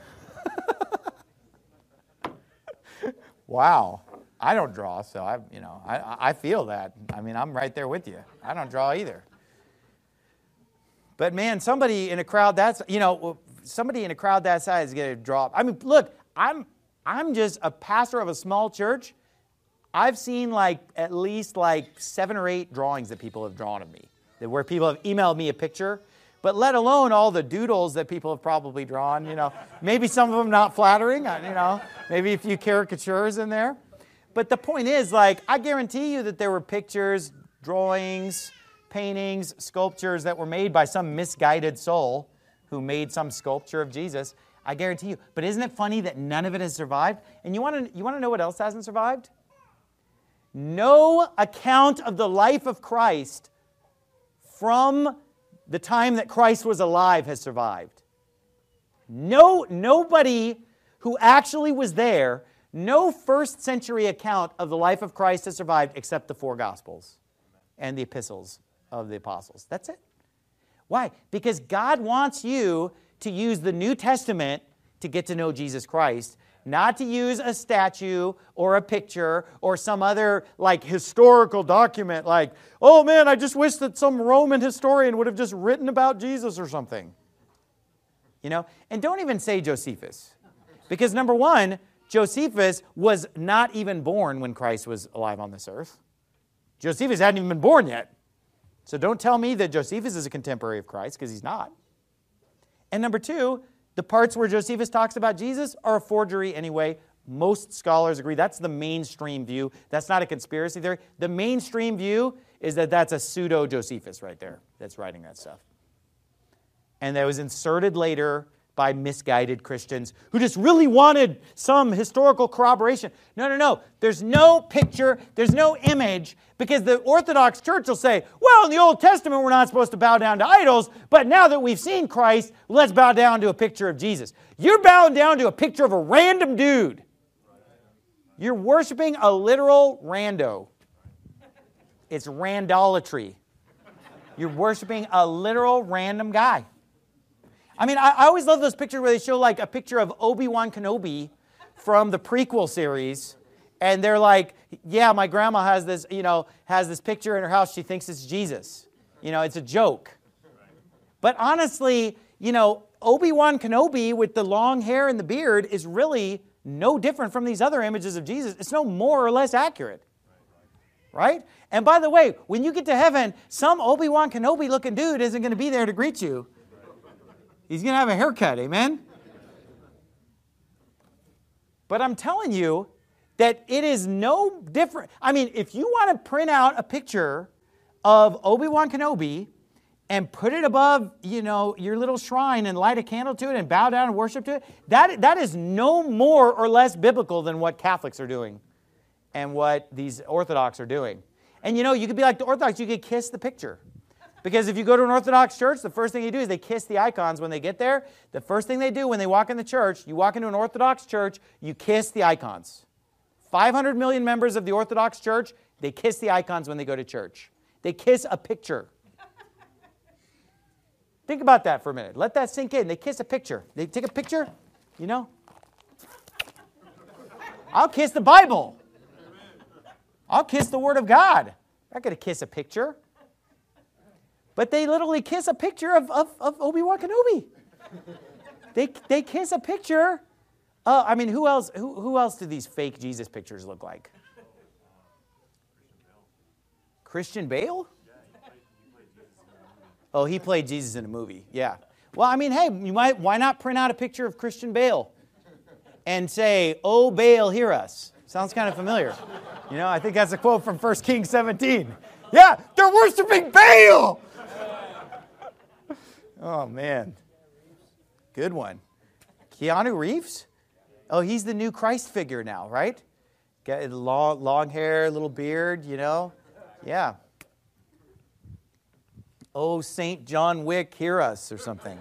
A: Wow. I don't draw, so I feel that. I mean, I'm right there with you. I don't draw either. But man, somebody in a crowd that's, somebody in a crowd that size is going to draw. I mean, look, I'm just a pastor of a small church. I've seen at least 7 or 8 drawings that people have drawn of me, where people have emailed me a picture. But let alone all the doodles that people have probably drawn, Maybe some of them not flattering, Maybe a few caricatures in there. But the point is, I guarantee you that there were pictures, drawings, paintings, sculptures that were made by some misguided soul who made some sculpture of Jesus. I guarantee you. But isn't it funny that none of it has survived? And you want to know what else hasn't survived? No account of the life of Christ from the time that Christ was alive has survived. Nobody who actually was there, no first century account of the life of Christ has survived except the 4 Gospels and the epistles of the apostles. That's it. Why? Because God wants you to use the New Testament to get to know Jesus Christ, not to use a statue or a picture or some other historical document oh man, I just wish that some Roman historian would have just written about Jesus or something. And don't even say Josephus. Because number one, Josephus was not even born when Christ was alive on this earth. Josephus hadn't even been born yet. So don't tell me that Josephus is a contemporary of Christ, because he's not. And number two, the parts where Josephus talks about Jesus are a forgery anyway. Most scholars agree. That's the mainstream view. That's not a conspiracy theory. The mainstream view is that that's a pseudo-Josephus right there that's writing that stuff. and that was inserted later by misguided Christians who just really wanted some historical corroboration. No. There's no picture, there's no image, because the Orthodox Church will say, well, in the Old Testament we're not supposed to bow down to idols, but now that we've seen Christ, let's bow down to a picture of Jesus. You're bowing down to a picture of a random dude. You're worshiping a literal rando. It's randolatry. You're worshiping a literal random guy. I mean, I always love those pictures where they show like a picture of Obi-Wan Kenobi from the prequel series, and they're like, yeah, my grandma has this picture in her house. She thinks it's Jesus. It's a joke. But honestly, Obi-Wan Kenobi with the long hair and the beard is really no different from these other images of Jesus. It's no more or less accurate. Right? And by the way, when you get to heaven, some Obi-Wan Kenobi looking dude isn't going to be there to greet you. He's going to have a haircut, amen? But I'm telling you that it is no different. I mean, if you want to print out a picture of Obi-Wan Kenobi and put it above, your little shrine and light a candle to it and bow down and worship to it, that is no more or less biblical than what Catholics are doing and what these Orthodox are doing. And you could be like the Orthodox, you could kiss the picture. Because if you go to an Orthodox church, the first thing you do is they kiss the icons when they get there. The first thing they do when they walk in the church, you walk into an Orthodox church, you kiss the icons. 500 million members of the Orthodox Church, they kiss the icons when they go to church. They kiss a picture. Think about that for a minute. Let that sink in. They kiss a picture. They take a picture, I'll kiss the Bible. I'll kiss the Word of God. I'm not going to kiss a picture. But they literally kiss a picture of Obi-Wan Kenobi. They kiss a picture. Who else do these fake Jesus pictures look like? Christian Bale? Oh, he played Jesus in a movie. Yeah. Well, hey, why not print out a picture of Christian Bale and say, "Oh, Bale, hear us." Sounds kind of familiar. I think that's a quote from 1 Kings 17. Yeah, they're worshiping Baal. Oh, man. Good one. Keanu Reeves? Oh, he's the new Christ figure now, right? Got long hair, little beard, Yeah. Oh, St. John Wick, hear us, or something.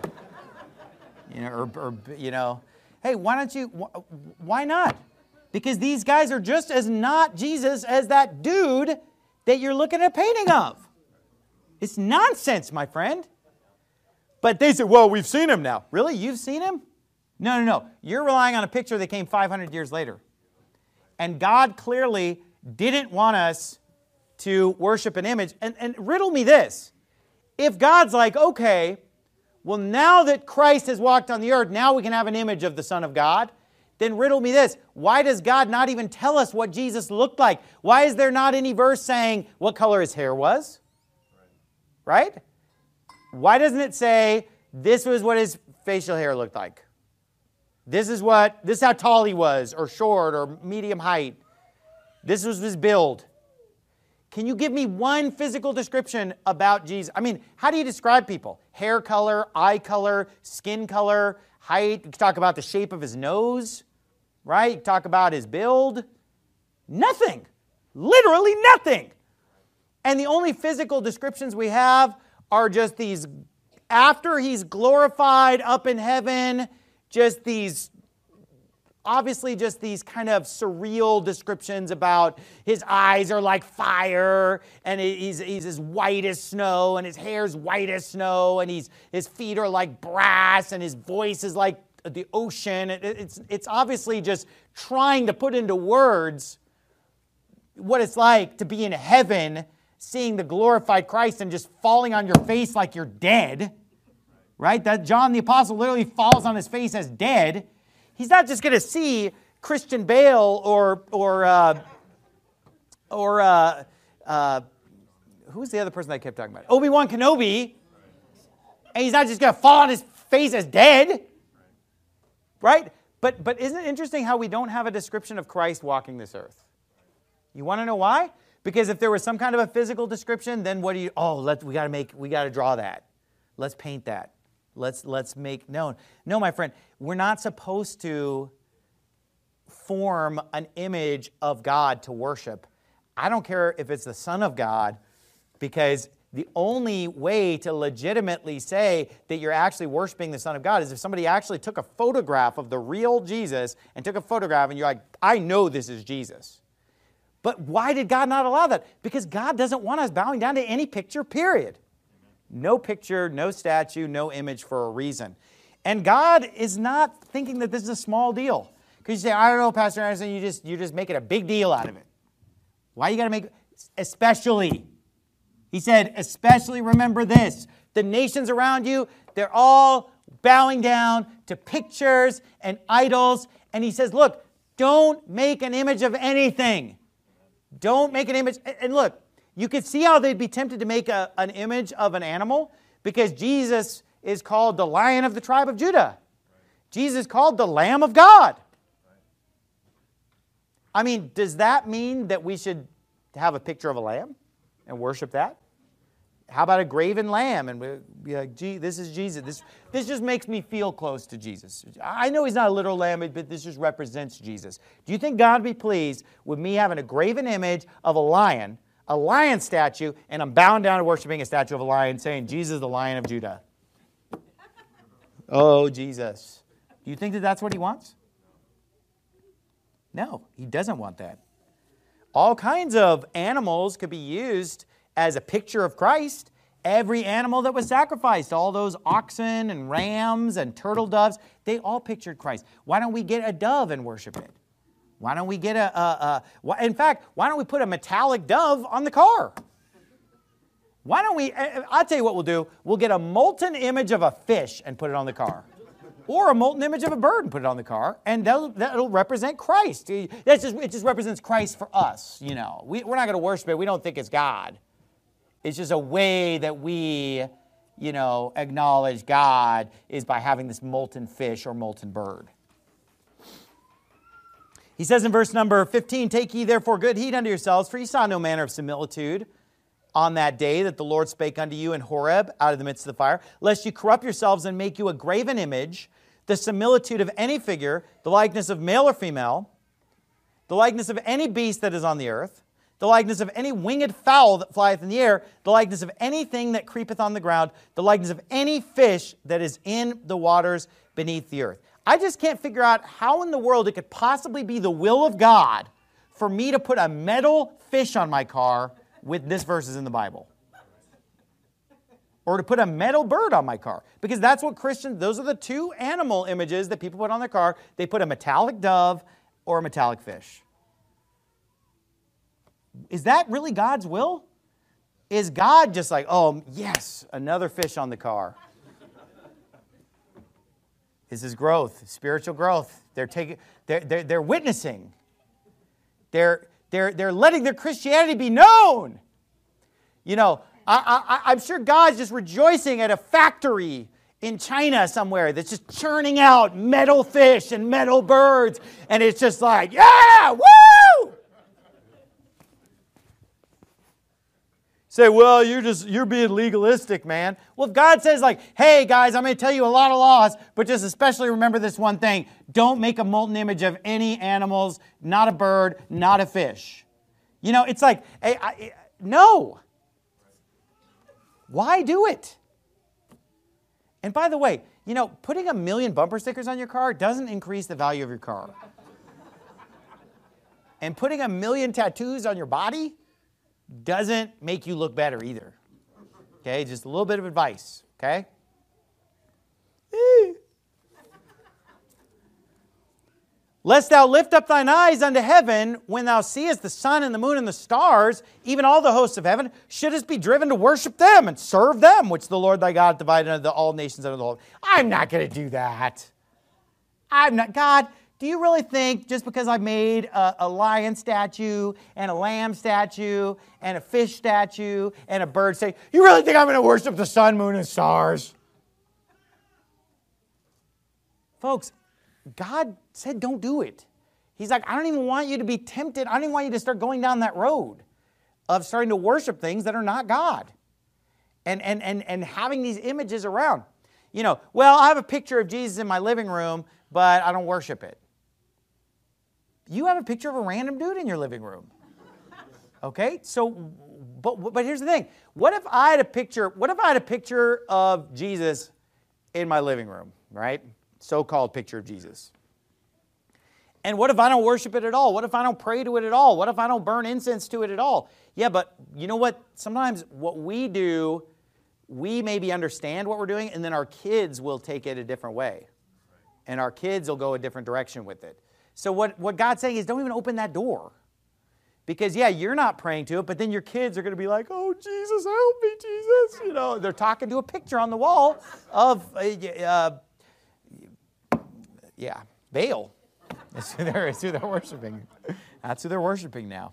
A: Hey, why not? Because these guys are just as not Jesus as that dude that you're looking at a painting of. It's nonsense, my friend. But they say, well, we've seen him now. Really? You've seen him? No. You're relying on a picture that came 500 years later. And God clearly didn't want us to worship an image. And riddle me this. If God's like, okay, well, now that Christ has walked on the earth, now we can have an image of the Son of God, then riddle me this. Why does God not even tell us what Jesus looked like? Why is there not any verse saying what color his hair was? Right? Why doesn't it say this was what his facial hair looked like? This is how tall he was, or short, or medium height. This was his build. Can you give me one physical description about Jesus? How do you describe people? Hair color, eye color, skin color, height. You can talk about the shape of his nose, right? You can talk about his build. Nothing. Literally nothing. And the only physical descriptions we have are just these, after he's glorified up in heaven, just these kind of surreal descriptions about his eyes are like fire, and he's as white as snow, and his hair's white as snow, and his feet are like brass, and his voice is like the ocean. It's obviously just trying to put into words what it's like to be in heaven, seeing the glorified Christ and just falling on your face like you're dead, right? That John the Apostle literally falls on his face as dead. He's not just going to see Christian Bale or who's the other person I kept talking about? Obi-Wan Kenobi. And he's not just going to fall on his face as dead, right? But isn't it interesting how we don't have a description of Christ walking this earth? You want to know why? Because if there was some kind of a physical description, then what do you? We got to draw that. Let's paint that. Let's make known. No, my friend, we're not supposed to form an image of God to worship. I don't care if it's the Son of God, because the only way to legitimately say that you're actually worshiping the Son of God is if somebody actually took a photograph of the real Jesus and took a photograph and you're like, I know this is Jesus. But why did God not allow that? Because God doesn't want us bowing down to any picture, period. No picture, no statue, no image for a reason. And God is not thinking that this is a small deal. Because you say, I don't know, Pastor Anderson, you're just making a big deal out of it. Why you got to make, especially, he said, especially remember this. The nations around you, they're all bowing down to pictures and idols. And he says, look, don't make an image of anything. Don't make an image. And look, you can see how they'd be tempted to make an image of an animal, because Jesus is called the Lion of the tribe of Judah. Jesus is called the Lamb of God. I mean, does that mean that we should have a picture of a lamb and worship that? How about a graven lamb? And we're like, gee, this is Jesus. This just makes me feel close to Jesus. I know he's not a literal lamb, but this just represents Jesus. Do you think God would be pleased with me having a graven image of a lion statue, and I'm bowing down and worshiping a statue of a lion saying, Jesus, the Lion of Judah? Oh, Jesus. Do you think that that's what he wants? No, he doesn't want that. All kinds of animals could be used as a picture of Christ. Every animal that was sacrificed, all those oxen and rams and turtle doves, they all pictured Christ. Why don't we get a dove and worship it? Why don't we get in fact, why don't we put a metallic dove on the car? Why don't we, I'll tell you what we'll do. We'll get a molten image of a fish and put it on the car. Or a molten image of a bird and put it on the car, and that'll represent Christ. It just represents Christ for us, you know. We're not going to worship it. We don't think it's God. It's just a way that we, you know, acknowledge God is by having this molten fish or molten bird. He says in verse number 15, take ye therefore good heed unto yourselves, for ye saw no manner of similitude on that day that the Lord spake unto you in Horeb out of the midst of the fire, lest you corrupt yourselves and make you a graven image, the similitude of any figure, the likeness of male or female, the likeness of any beast that is on the earth, the likeness of any winged fowl that flieth in the air, the likeness of anything that creepeth on the ground, the likeness of any fish that is in the waters beneath the earth. I just can't figure out how in the world it could possibly be the will of God for me to put a metal fish on my car with this verses in the Bible. Or to put a metal bird on my car. Because that's what Christians, those are the two animal images that people put on their car. They put a metallic dove or a metallic fish. Is that really God's will? Is God just like, oh, yes, another fish on the car? This is growth, spiritual growth. They're witnessing. They're letting their Christianity be known. You know, I'm sure God's just rejoicing at a factory in China somewhere that's just churning out metal fish and metal birds, and it's just like, yeah, woo! Say, well, you're being legalistic, man. Well, if God says like, hey guys, I'm going to tell you a lot of laws, but just especially remember this one thing. Don't make a molten image of any animals, not a bird, not a fish. You know, it's like, no. Why do it? And by the way, you know, putting 1 million bumper stickers on your car doesn't increase the value of your car. And putting 1 million tattoos on your body doesn't make you look better either. Okay, just a little bit of advice, okay? Lest thou lift up thine eyes unto heaven, when thou seest the sun and the moon and the stars, even all the hosts of heaven, shouldest be driven to worship them and serve them, which the Lord thy God divided unto all nations under the whole. I'm not going to do that. I'm not. God, do you really think just because I made a lion statue and a lamb statue and a fish statue and a bird statue, you really think I'm going to worship the sun, moon, and stars? Folks, God said don't do it. He's like, I don't even want you to be tempted. I don't even want you to start going down that road of starting to worship things that are not God. And having these images around. well, I have a picture of Jesus in my living room, but I don't worship it. You have a picture of a random dude in your living room. Okay? So, but here's the thing. What if I had a picture of Jesus in my living room, right? So-called picture of Jesus. And what if I don't worship it at all? What if I don't pray to it at all? What if I don't burn incense to it at all? Yeah, but you know what? Sometimes what we do, we maybe understand what we're doing, and then our kids will take it a different way. And our kids will go a different direction with it. So what God's saying is don't even open that door. Because, yeah, you're not praying to it, but then your kids are going to be like, oh, Jesus, help me, Jesus. They're talking to a picture on the wall of, Baal. It's who they're worshiping. That's who they're worshiping now.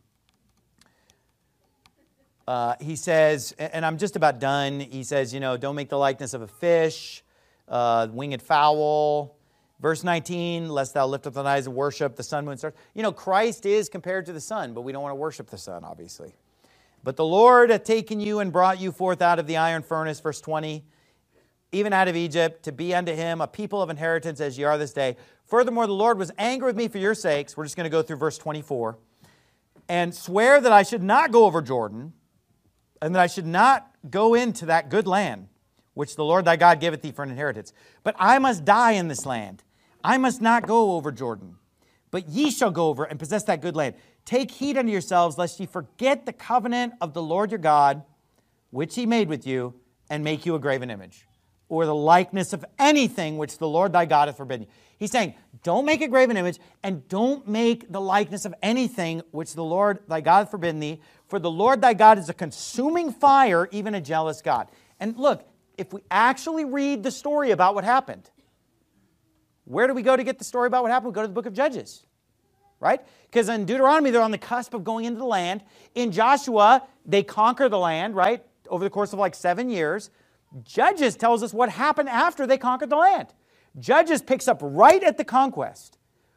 A: He says, and I'm just about done, he says, don't make the likeness of a fish, winged fowl. Verse 19, lest thou lift up thine eyes and worship the sun, moon, stars. Christ is compared to the sun, but we don't want to worship the sun, obviously. But the Lord hath taken you and brought you forth out of the iron furnace, verse 20, even out of Egypt, to be unto him a people of inheritance as ye are this day. Furthermore, the Lord was angry with me for your sakes. We're just going to go through verse 24. And swear that I should not go over Jordan, and that I should not go into that good land, which the Lord thy God giveth thee for an inheritance. But I must die in this land. I must not go over Jordan. But ye shall go over and possess that good land. Take heed unto yourselves, lest ye forget the covenant of the Lord your God, which he made with you, and make you a graven image, or the likeness of anything which the Lord thy God hath forbidden you. He's saying, don't make a graven image, and don't make the likeness of anything which the Lord thy God hath forbidden thee, for the Lord thy God is a consuming fire, even a jealous God. And look, if we actually read the story about what happened, where do we go to get the story about what happened? We go to the book of Judges, right? Because in Deuteronomy, they're on the cusp of going into the land. In Joshua, they conquer the land, right, over the course of like 7 years. Judges tells us what happened after they conquered the land. Judges picks up right at the conquest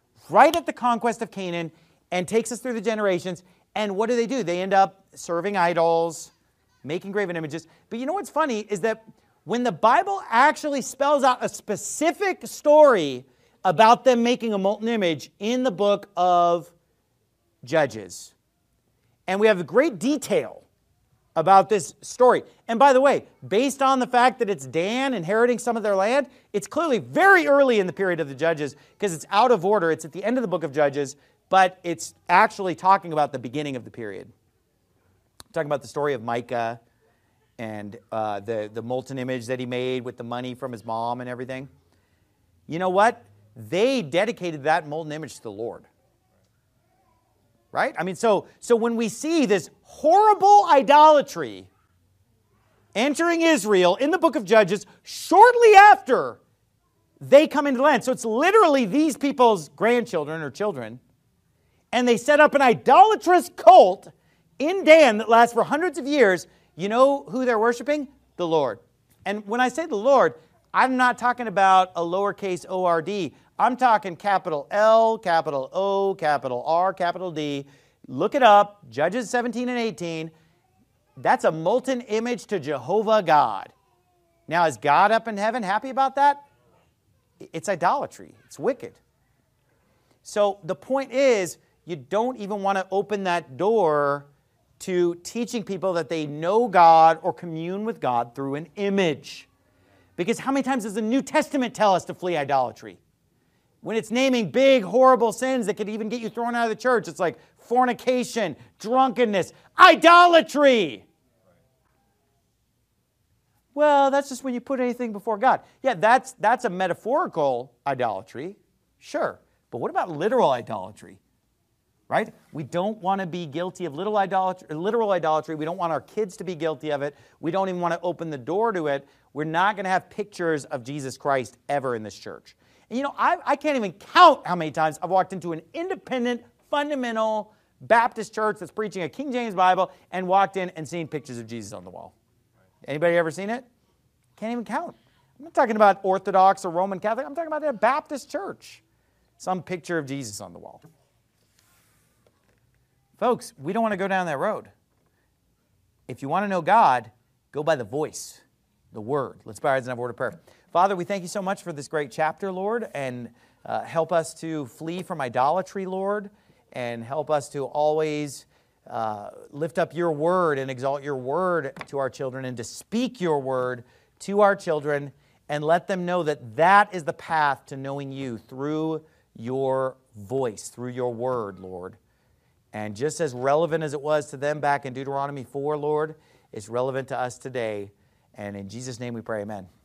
A: of Canaan, and takes us through the generations. And what do? They end up serving idols, making graven images. But you know what's funny is that when the Bible actually spells out a specific story about them making a molten image in the book of Judges, and we have great detail about this story. And by the way, based on the fact that it's Dan inheriting some of their land, it's clearly very early in the period of the Judges because it's out of order. It's at the end of the book of Judges, but it's actually talking about the beginning of the period. Talking about the story of Micah and the molten image that he made with the money from his mom and everything. You know what? They dedicated that molten image to the Lord. Right? I mean, so when we see this horrible idolatry entering Israel in the book of Judges shortly after they come into the land, so it's literally these people's grandchildren or children, and they set up an idolatrous cult in Dan that lasts for hundreds of years. You know who they're worshiping? The Lord. And when I say the Lord, I'm not talking about a lowercase O-R-D. I'm talking capital L, capital O, capital R, capital D. Look it up, Judges 17 and 18. That's a molten image to Jehovah God. Now, is God up in heaven happy about that? It's idolatry. It's wicked. So the point is, you don't even want to open that door to teaching people that they know God or commune with God through an image. Because how many times does the New Testament tell us to flee idolatry? When it's naming big, horrible sins that could even get you thrown out of the church, it's like fornication, drunkenness, idolatry. Well, that's just when you put anything before God. Yeah, that's a metaphorical idolatry, sure. But what about literal idolatry? Right? We don't want to be guilty of literal idolatry. We don't want our kids to be guilty of it. We don't even want to open the door to it. We're not going to have pictures of Jesus Christ ever in this church. And you know, I can't even count how many times I've walked into an independent, fundamental Baptist church that's preaching a King James Bible and walked in and seen pictures of Jesus on the wall. Anybody ever seen it? Can't even count. I'm not talking about Orthodox or Roman Catholic. I'm talking about a Baptist church. Some picture of Jesus on the wall. Folks, we don't want to go down that road. If you want to know God, go by the voice, the Word. Let's bow our heads and have a word of prayer. Father, we thank you so much for this great chapter, Lord, and help us to flee from idolatry, Lord, and help us to always lift up your Word and exalt your Word to our children, and to speak your Word to our children, and let them know that that is the path to knowing you, through your voice, through your Word, Lord. And just as relevant as it was to them back in Deuteronomy 4, Lord, it's relevant to us today. And in Jesus' name we pray, amen.